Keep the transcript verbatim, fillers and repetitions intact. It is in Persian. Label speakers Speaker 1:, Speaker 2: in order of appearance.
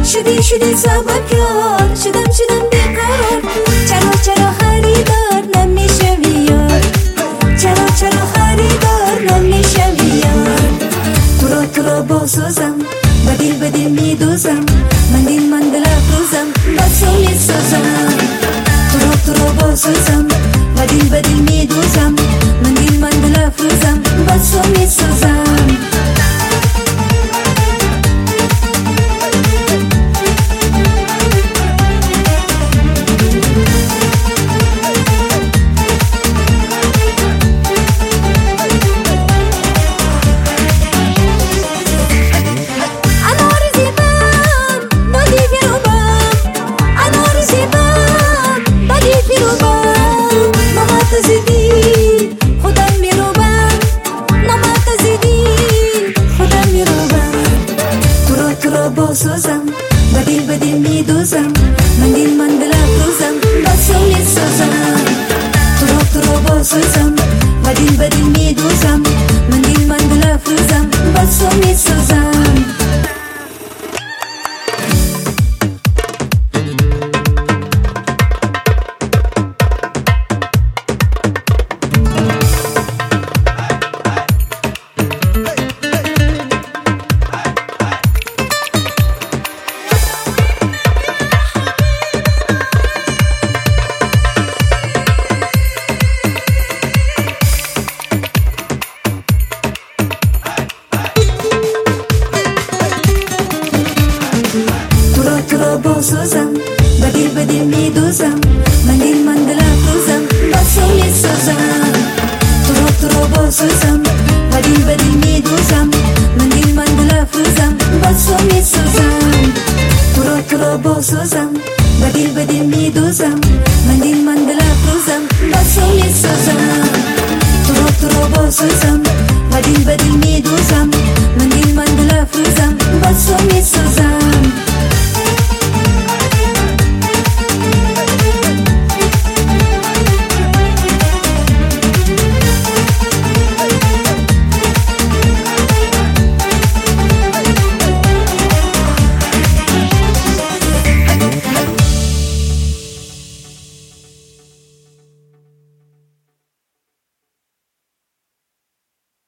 Speaker 1: شدی شدی سبکار، شدم شدم بیکار. چرا چرا خریدار نمیشوی یار، چرا چرا خریدار نمیشوی یار. تو را تو را باسازم، بدیل بدیل میدوزم، مندیل مندل افروزم، بسو میسازم. تو را تو را باسازم، بدیل بدیل میدوزم، مندیل مندل افروزم، بسو میسازم. باسازم، بدیل بدیل میدوزم، مندیل مندل افروزم، بسو میسازم. تو را تو را باسازم، بدیل بدیل میدوزم، مندیل مندل افروزم، بسو میسازم. باسازم، بدیل بدیل میدوزم، مندیل مندل افروزم، بسو میسازم. تو را تو را باسازم، بدیل بدیل میدوزم، مندیل مندل افروزم، بسو میسازم. تو را تو را باسازم، بدیل بدیل میدوزم، مندیل مندل افروزم، بسو میسازم. تو را تو را باسازم، بدیل بدیل میدوزم، مندیل مندل افروزم، بسو میسازم.